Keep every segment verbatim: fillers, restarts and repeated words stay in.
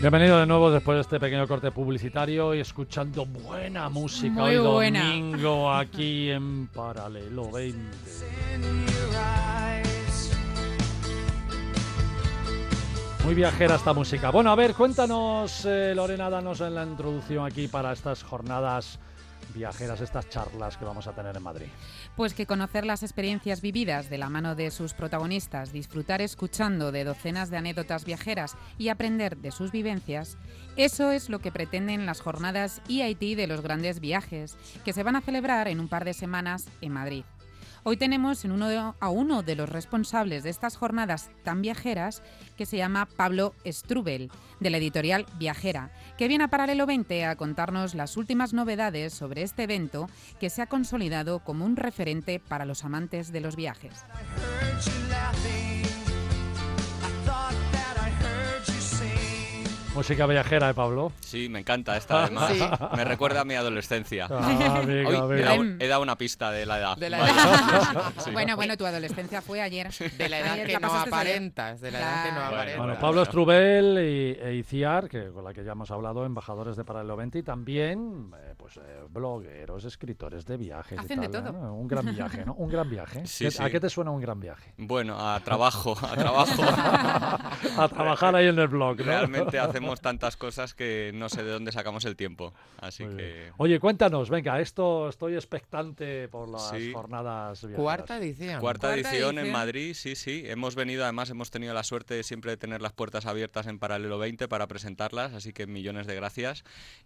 Bienvenido de nuevo después de este pequeño corte publicitario y escuchando buena música Muy hoy buena. domingo aquí en Paralelo veinte. Muy viajera esta música. Bueno, a ver, cuéntanos, eh, Lorena, danos en la introducción aquí para estas jornadas viajeras, estas charlas que vamos a tener en Madrid. Pues que conocer las experiencias vividas de la mano de sus protagonistas, disfrutar escuchando de docenas de anécdotas viajeras y aprender de sus vivencias, eso es lo que pretenden las jornadas E I T de los grandes viajes, que se van a celebrar en un par de semanas en Madrid. Hoy tenemos en uno de, a uno de los responsables de estas jornadas tan viajeras, que se llama Pablo Strubel, de la editorial Viajera, que viene a Paralelo veinte a contarnos las últimas novedades sobre este evento que se ha consolidado como un referente para los amantes de los viajes. Música viajera, ¿eh, Pablo? Sí, me encanta esta, además. Sí. Me recuerda a mi adolescencia. Ah, amigo, Hoy amigo. he, dado, he dado una pista de la edad. De la Vaya. edad. Sí. Bueno, bueno, tu adolescencia fue ayer. De la edad Ayer que la no pasaste ayer. aparentas, de la edad que no Claro. aparentas. Bueno, Bueno, Pablo bueno. Strubel y, e Iciar, que con la que ya hemos hablado, embajadores de Paralelo veinte, y también eh, pues, eh, blogueros, escritores de viajes. Hacen y de tal, todo. ¿no? Un gran viaje, ¿no? Un gran viaje. Sí, ¿Qué- sí. ¿A qué te suena un gran viaje? Bueno, a trabajo, a trabajo. A trabajar ahí en el blog, ¿no? Realmente hacemos tantas cosas que no sé de dónde sacamos el tiempo. Así Muy bien. que... Oye, cuéntanos, venga, esto estoy expectante por las Sí. jornadas viajeras. Cuarta edición. Cuarta, Cuarta edición, edición. en Madrid, sí, sí. Hemos venido, además, hemos tenido la suerte de siempre de tener las puertas abiertas en Paralelo veinte para presentarlas, así que millones de gracias.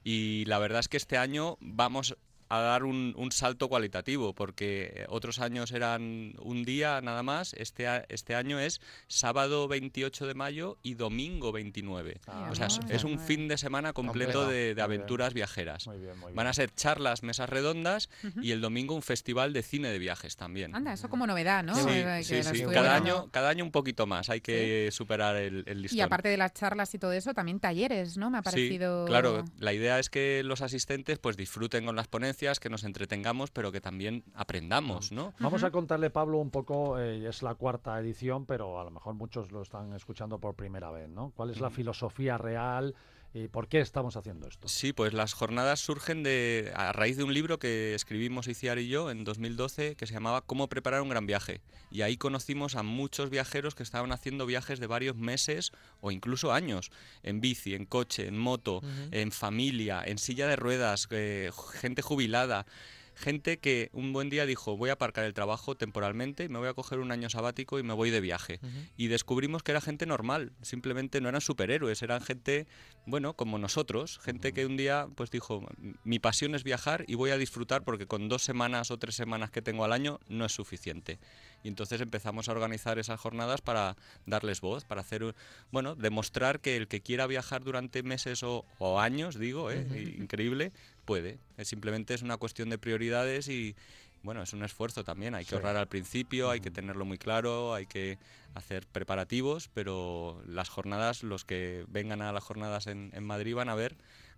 Y la verdad es que este año vamos a dar un, un salto cualitativo, porque otros años eran un día nada más, este, a- este año es sábado veintiocho de mayo y domingo veintinueve. Ah, O sea, es, muy es bien. un fin de semana completo Completo. de, de Muy bien. aventuras viajeras. Muy bien, muy bien. Van a ser charlas, mesas redondas Ujú. y el domingo un festival de cine de viajes también. Anda, eso como novedad, ¿no? Sí, Eh, que sí, lo sí. estuve Cada viendo. año, cada año un poquito más. Hay que superar el, el listón. Y aparte de las charlas y todo eso, también talleres, ¿no? Me ha parecido... Sí, claro. La idea es que los asistentes pues disfruten con las ponencias, que nos entretengamos, pero que también aprendamos, ¿no? Vamos Ujú. a contarle, Pablo, un poco, eh, es la cuarta edición, pero a lo mejor muchos lo están escuchando por primera vez, ¿no? ¿Cuál es la Mm. filosofía real y por qué estamos haciendo esto? Sí, pues las jornadas surgen de a raíz de un libro que escribimos Iciar y yo en dos mil doce que se llamaba Cómo preparar un gran viaje. Y ahí conocimos a muchos viajeros que estaban haciendo viajes de varios meses o incluso años, en bici, en coche, en moto, Ujú. en familia, en silla de ruedas, eh, gente jubilada. Gente que un buen día dijo, voy a aparcar el trabajo temporalmente, me voy a coger un año sabático y me voy de viaje. Ujú. Y descubrimos que era gente normal, simplemente no eran superhéroes, eran gente, bueno, como nosotros, gente que un día pues dijo, mi pasión es viajar y voy a disfrutar porque con dos semanas o tres semanas que tengo al año no es suficiente. Y entonces empezamos a organizar esas jornadas para darles voz, para hacer, un- bueno, demostrar que el que quiera viajar durante meses o, o años, digo, ¿eh? increíble, puede. Es simplemente es una cuestión de prioridades y, bueno, es un esfuerzo también. Hay que Sí. ahorrar al principio, hay que tenerlo muy claro, hay que hacer preparativos, pero las jornadas, los que vengan a las jornadas en, en Madrid van a ver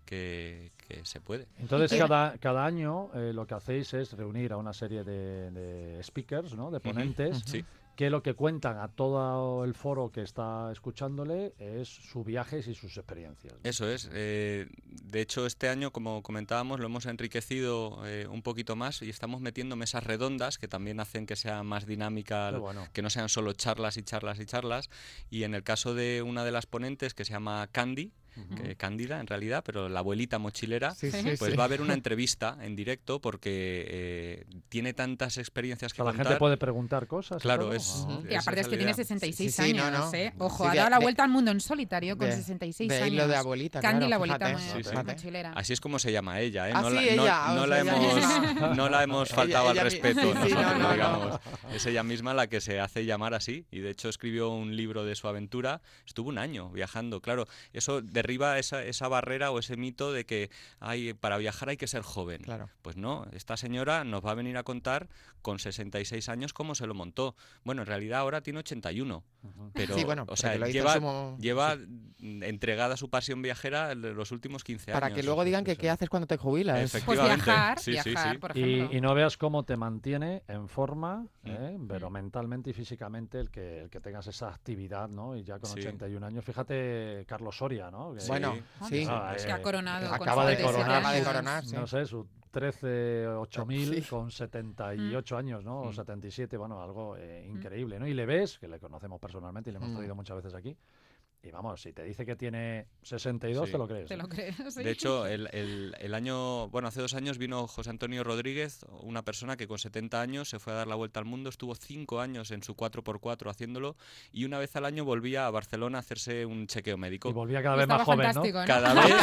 que, que se puede. Entonces, ¿Y qué? cada, cada año eh, lo que hacéis es reunir a una serie de, de speakers, ¿no? De ponentes, Ujú, sí. que lo que cuentan a todo el foro que está escuchándole es sus viajes y sus experiencias. Eso es. eh, de hecho, este año, como comentábamos, lo hemos enriquecido eh, un poquito más y estamos metiendo mesas redondas que también hacen que sea más dinámica, Qué bueno. que no sean solo charlas y charlas y charlas. Y en el caso de una de las ponentes, que se llama Candy, Ujú. que Cándida en realidad, pero la abuelita mochilera, Sí, sí, pues sí. va a haber una entrevista en directo porque eh, tiene tantas experiencias O que sea, la contar. gente puede preguntar cosas. y Claro, todo. es- Ah. Ujú. Y aparte esa es que la tiene idea. sesenta y seis Sí, sí, no, años, no. ¿eh? Ojo, Sí, ha de- dado la de- vuelta al mundo en solitario con de- sesenta y seis de años. hilo de abuelita, Candy, claro, la abuelita fíjate, mo- Sí, sí. mochilera. Así es como se llama ella, ¿eh? Ah, no, sí, la, no- ella, no o la sea, ella hemos, misma. no la hemos faltado Ella- al ella mi- respeto sí, sí, nosotros, no, no, no. digamos. Es ella misma la que se hace llamar así y de hecho escribió un libro de su aventura. Estuvo un año viajando, claro. Eso derriba esa, esa barrera o ese mito de que hay, para viajar hay que ser joven. Claro. Pues no, esta señora nos va a venir a contar con sesenta y seis años cómo se lo montó. Bueno, en realidad ahora tiene ochenta y uno, Ujú. pero Sí, bueno, o pero sea, que lo hizo en lleva, su mo- lleva entregada su pasión viajera los últimos quince Para años. que luego sí, digan sí, que sí. qué haces cuando te jubilas. Pues Efectivamente. viajar, Sí, sí, viajar, sí. por ejemplo. Y, y no veas cómo te mantiene en forma, Mm. ¿eh? pero Mm. mentalmente y físicamente el que, el que tengas esa actividad, ¿no? Y ya con Sí. ochenta y un años, fíjate Carlos Soria, ¿no? ¿no? Que, Bueno, sí. Ah, Es eh, que ha coronado. con acaba de setenta y siete coronar, acaba de años. coronar, sí. no sé, su trece, ocho mil Sí. con setenta y ocho años, ¿no? O Mm. setenta y siete, bueno, algo eh, increíble, ¿no? Y le ves, que le conocemos personalmente y le hemos Mm. traído muchas veces aquí, y vamos, si te dice que tiene sesenta y dos, Sí. te lo crees. ¿Te ¿eh? lo crees? Sí. De hecho, el, el- el año, bueno, hace dos años vino José Antonio Rodríguez, una persona que con setenta años se fue a dar la vuelta al mundo, estuvo cinco años en su cuatro por cuatro haciéndolo y una vez al año volvía a Barcelona a hacerse un chequeo Y médico. volvía cada Y vez más estaba joven, ¿no? fantástico, ¿no? Cada vez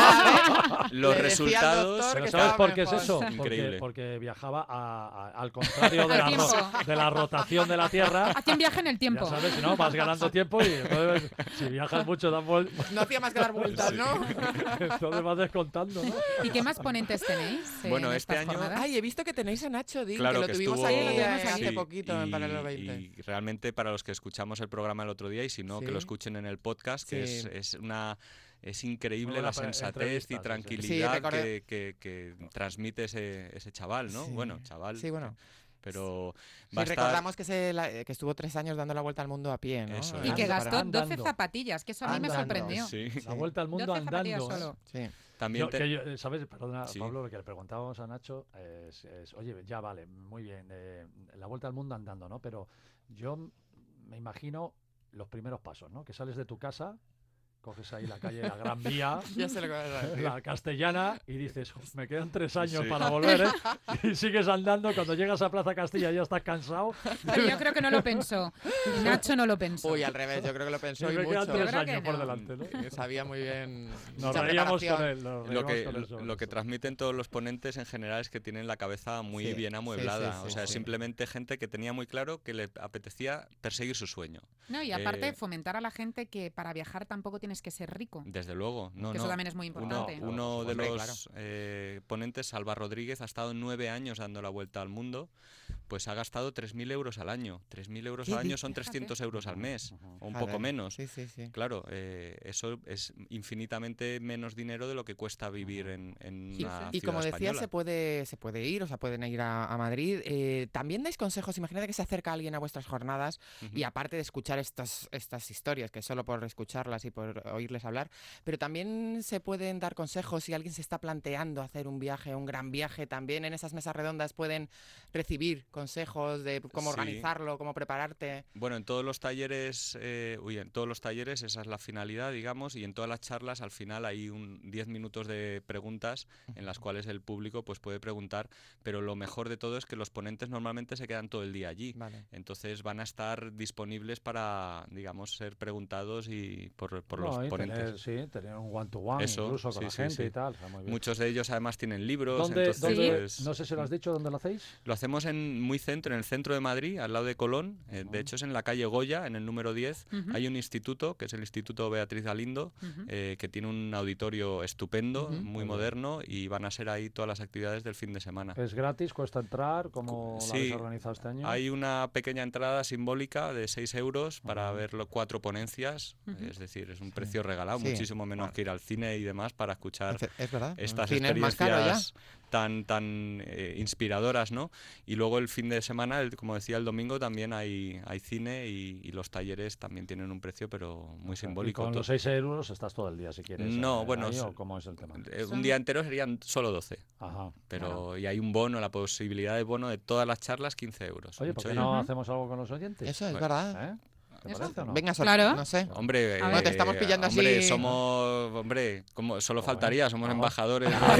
los Le decía al resultados... doctor Pero que ¿sabes estaba por qué es mejor. eso? Porque, Increíble. porque viajaba a- a- al contrario de Al la, ro- tiempo. de la rotación de la Tierra. Hacía un viaje en el Ya tiempo. sabes, si no, vas ganando tiempo y entonces, si viajas mucho, dan vuel- No hacía más que dar vueltas, ¿no? entonces vas descontando, ¿no? ¿Y qué más ponentes tenéis? eh, Bueno, en este estas año- jornadas? Ay, he visto que tenéis a Nacho Dean, Claro que lo que tuvimos estuvo, aquí lo tuvimos hace sí, poquito en y- Paralelo veinte. Y realmente para los que escuchamos el programa el otro día y si no, que Sí. lo escuchen en el podcast, que Sí. es, es una... Es increíble Muy buena la pre- sensatez entrevista, y sí, sí. tranquilidad Sí, recordé- que, que- que transmite ese, ese chaval, ¿no? Sí. Bueno, chaval. Sí, bueno. Pero Sí, va a estar... recordamos que, se la- que estuvo tres años dando la vuelta al mundo a pie, ¿no? Eso Y que Anda, gastó andando. doce zapatillas, que eso a mí me Andando. sorprendió. Sí. La vuelta al mundo doce zapatillas andando. ¿eh? solo. Sí. También Yo- te- que yo, eh, ¿sabes? Perdona, Sí. Pablo, lo que le preguntábamos a Nacho es, es, oye, ya vale, muy bien, eh, la vuelta al mundo andando, ¿no? Pero yo m- me imagino los primeros pasos, ¿no? Que sales de tu casa, coges ahí la calle, la Gran Vía, Ya sé lo que vas a decir. la Castellana, y dices, "Uf, me quedan tres años Sí. para volver, ¿eh?". Y sigues andando, cuando llegas a Plaza Castilla ya estás cansado. Pero yo creo que no lo pensó. Nacho no lo pensó. Uy, al revés, yo creo que lo Y pensó y me quedan mucho. tres Yo creo que años por no. delante, ¿no? Sabía muy bien. Nos mucha reíamos preparación. con él. nos lo reíamos que, con él lo, sobre lo que eso. transmiten todos los ponentes en general es que tienen la cabeza muy Sí, bien sí, amueblada. sí, sí, o sea, sí. simplemente gente que tenía muy claro que le apetecía perseguir su sueño. No, y aparte Eh, fomentar a la gente que para viajar tampoco tienes que ser rico. Desde luego. No, que no. eso también es muy Uno, importante. uno de Hombre, los claro. eh, ponentes, Salva Rodríguez, ha estado nueve años dando la vuelta al mundo, pues ha gastado tres mil euros al año. tres mil euros ¿Qué al año dices? son trescientos euros al mes, o un Joder. poco menos. Sí, sí, sí. Claro, eh, eso es infinitamente menos dinero de lo que cuesta vivir en, en Y, una y ciudad como decía, española. se puede, se puede ir, o sea, pueden ir a, a Madrid. Eh, también dais consejos, imagínate que se acerca alguien a vuestras jornadas Ujú. y aparte de escuchar estas, estas historias, que solo por escucharlas y por oírles hablar, pero también se pueden dar consejos si alguien se está planteando hacer un viaje, un gran viaje, también en esas mesas redondas pueden recibir consejos de cómo Sí. organizarlo, cómo prepararte. Bueno, en todos los talleres, eh, uy, en todos los talleres esa es la finalidad, digamos, y en todas las charlas al final hay un diez minutos de preguntas en las cuales el público pues puede preguntar, pero lo mejor de todo es que los ponentes normalmente se quedan todo el día allí. Vale. Entonces van a estar disponibles para, digamos, ser preguntados y por, por No, los y ponentes. tener, sí, tener un one-to-one Eso, incluso con sí, la sí, gente sí. y tal. Está muy bien. Muchos de ellos además tienen libros, ¿Dónde, entonces dónde- pues, no sé si lo has dicho, ¿dónde lo hacéis? lo hacemos en muy centro, en el centro de Madrid, al lado de Colón. Eh, Ujú. de hecho es en la calle Goya, en el número diez. Ujú. Hay un instituto, que es el Instituto Beatriz Galindo, Ujú. eh, que tiene un auditorio estupendo, Ujú. muy Muy bien. moderno, y van a ser ahí todas las actividades del fin de semana. ¿Es gratis? ¿Cuesta entrar? ¿Cómo lo Sí, habéis organizado este año? Hay una pequeña entrada simbólica de seis euros para Ujú. ver los cuatro ponencias, Ujú. es decir, es un precio regalado, Sí. muchísimo menos Bueno. que ir al cine y demás para escuchar Es, es verdad. un estas cine es más caro ya. experiencias tan tan eh, inspiradoras, ¿no? Y luego el fin de semana, el- como decía, el domingo también hay, hay cine y, y los talleres también tienen un precio, pero muy O sea, simbólico. Y con To- los seis euros estás todo el día si quieres. No, eh, bueno, ahí, es- ¿o cómo es el tema? eh, Son- un día entero serían solo doce, Ajá. pero y hay un bono, la posibilidad de bono de todas las charlas, quince euros. Oye, ¿por Mucho qué dinero. no Ujú. hacemos algo con los oyentes? Eso es Bueno, verdad. ¿Eh? ¿Te Eso. parece o no? Venga, Sor- Claro. no sé. Hombre, A ver. eh, te estamos pillando hombre, así. somos, hombre, como solo Joder. faltaría, somos Ah. embajadores. de- Ah,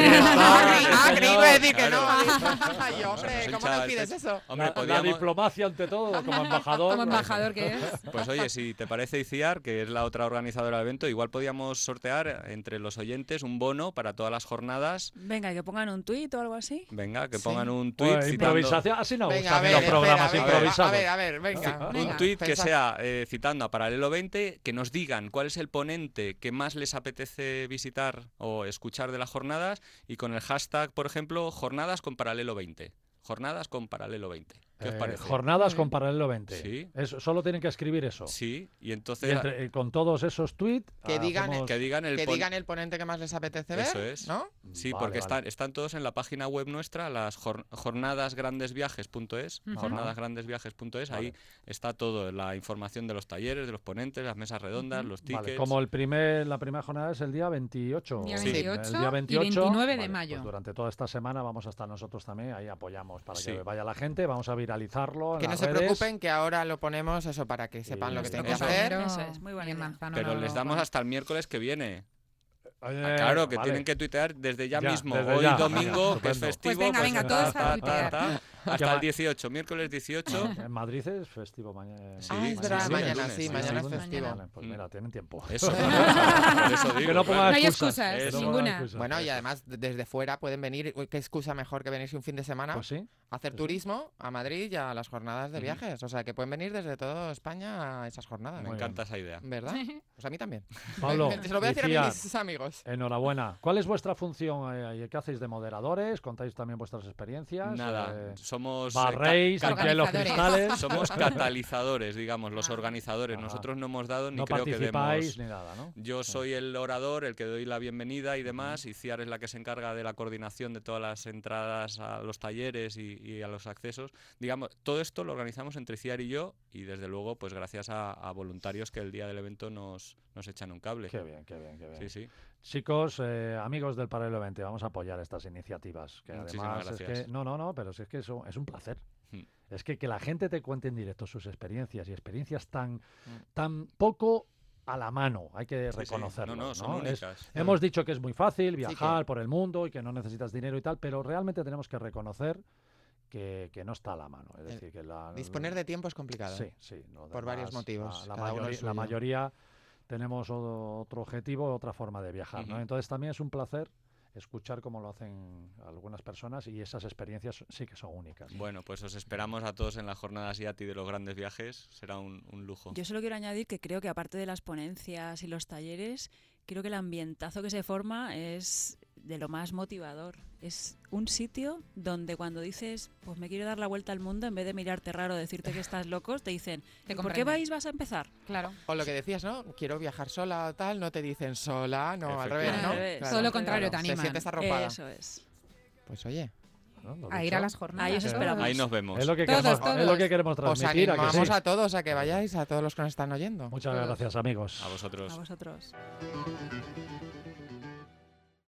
Sí, creí que señor. iba a decir que no. Claro. Ay, hombre, Soy ¿cómo chaval, nos pides te- eso? Hombre, la, la podíamos- diplomacia ante todo, como embajador. Como embajador que es. Pues oye, si te parece ICIAR, que es la otra organizadora del evento, igual podíamos sortear entre los oyentes un bono para todas las jornadas. Venga, que pongan un tuit o algo así. Venga, que Sí. pongan un Pues, tuit citando... improvisación, así nos Venga, a gustan ver, los espera, programas a ver, improvisados. A ver, a ver, venga. Venga. Un tuit que Pensa- sea eh, citando a Paralelo veinte, que nos digan cuál es el ponente que más les apetece visitar o escuchar de las jornadas y con el hashtag, por ejemplo, jornadas con Paralelo veinte. Jornadas con Paralelo veinte. ¿Qué os Eh, parece? jornadas Muy con bien. Paralelo veinte. Sí. Eso, solo tienen que escribir eso. Sí, y Y entonces entre- eh, con todos esos tweets Que digan- hacemos- que digan el Que pon- digan el ponente que más les apetece ver, Eso es. ¿no? Sí, Vale, porque vale. Están, están todos en la página web nuestra, las jor- jornadasgrandesviajes punto es, Ujú. jornadasgrandesviajes punto es, ahí Vale. está todo, la información de los talleres, de los ponentes, las mesas redondas, los tickets. Vale, como el primer, la primera jornada es el día veintiocho. Día Sí. veintiocho El día y veintiocho, veintinueve de vale, mayo. pues durante toda esta semana vamos a estar nosotros también, ahí apoyamos para Sí. que vaya la gente, vamos a viralizarlo en Que no las se redes. preocupen, que ahora lo ponemos eso para que sepan Y lo que nuestro tienen que compañero- hacer. Eso es, muy buena Miguel idea. Manzano Pero no les lo- damos hasta el miércoles que viene. Eh, Ah, claro, que vale. tienen que tuitear desde ya, Ya, mismo. desde Hoy ya. domingo, Venga, que es estupendo. festivo. Pues venga, venga, todos a tuitear. ¿Qué Hasta va? el dieciocho, miércoles dieciocho. En Madrid es festivo mañana. Sí, Ah, es verdad, sí, mañana lunes, sí, sí, mañana sí, es lunes. festivo. Vale, pues Mm. mira, tienen tiempo. Eso, por eso digo, Que no pongan claro. No hay excusas. excusas, que no pongan ninguna. excusas. Bueno, y además d- desde fuera pueden venir. Uy, ¿qué excusa mejor que venirse un fin de semana Pues sí. a hacer sí. turismo a Madrid y a las jornadas de Ujú. viajes? O sea, que pueden venir desde toda España a esas jornadas. Me Muy encanta esa idea. ¿Verdad? Pues a mí también. Pablo, Se lo voy a decir a Iciar, mis amigos. enhorabuena. ¿Cuál es vuestra función? eh, ¿Qué hacéis de moderadores? ¿Contáis también vuestras experiencias? Nada, Eh, somos. eh, ¿Barréis, ca- limpiáis los Organizadores. cristales? Somos catalizadores, digamos, los Ah. organizadores. Ajá. Nosotros no hemos dado ni No creo que participáis demos. ni nada, ¿no? Yo Sí. soy el orador, el que doy la bienvenida y demás, y Ciar es la que se encarga de la coordinación de todas las entradas a los talleres y, y a los accesos. Digamos, todo esto lo organizamos entre Ciar y yo, y desde luego, pues gracias a, a voluntarios que el día del evento nos, nos echan un cable. Qué bien, qué bien, qué bien. Sí, sí. Chicos, eh, amigos del Paralelo veinte, vamos a apoyar estas iniciativas. Que Muchísimas además es gracias. que, no, no, no, pero si es que eso es un placer. Mm. Es que que la gente te cuente en directo sus experiencias y experiencias tan, Mm. tan poco a la mano, hay que Sí, sí. reconocerlo. No, no, son Es- únicas. hemos dicho que es muy fácil que- viajar por el mundo y que no necesitas dinero y tal, pero realmente tenemos que reconocer que, que no está a la mano. Es El decir, que la, Disponer de tiempo es complicado. Sí, sí. lo Por varios demás, motivos, La, la cada uno el mayoría, la suyo. mayoría tenemos o- otro objetivo, otra forma de viajar, ¿no? Ujú. Entonces también es un placer escuchar cómo lo hacen algunas personas y esas experiencias sí que son únicas. Bueno, pues os esperamos a todos en la jornada SIATI de los grandes viajes. Será un, un lujo. Yo solo quiero añadir que creo que aparte de las ponencias y los talleres, creo que el ambientazo que se forma es de lo más motivador. Es un sitio donde cuando dices, pues me quiero dar la vuelta al mundo, en vez de mirarte raro, decirte que estás loco, te dicen, Te ¿por qué comprenden. vais vas a empezar? Claro. O lo que decías, ¿no? Quiero viajar sola o tal, no te dicen sola, no, al revés, Al ¿no? revés. Todo lo contrario, te Se animan. sientes arropada. Eso es. Pues oye, ¿no? ¿Lo A ir dicho? a las jornadas. Ahí os todos. esperamos. Ahí nos vemos. Es lo que Todos, queremos, es lo todos. que queremos os transmitir. ¿a que animamos sí? a todos a que vayáis, a todos los que nos están oyendo. Muchas Todos. gracias, amigos. A vosotros. A vosotros.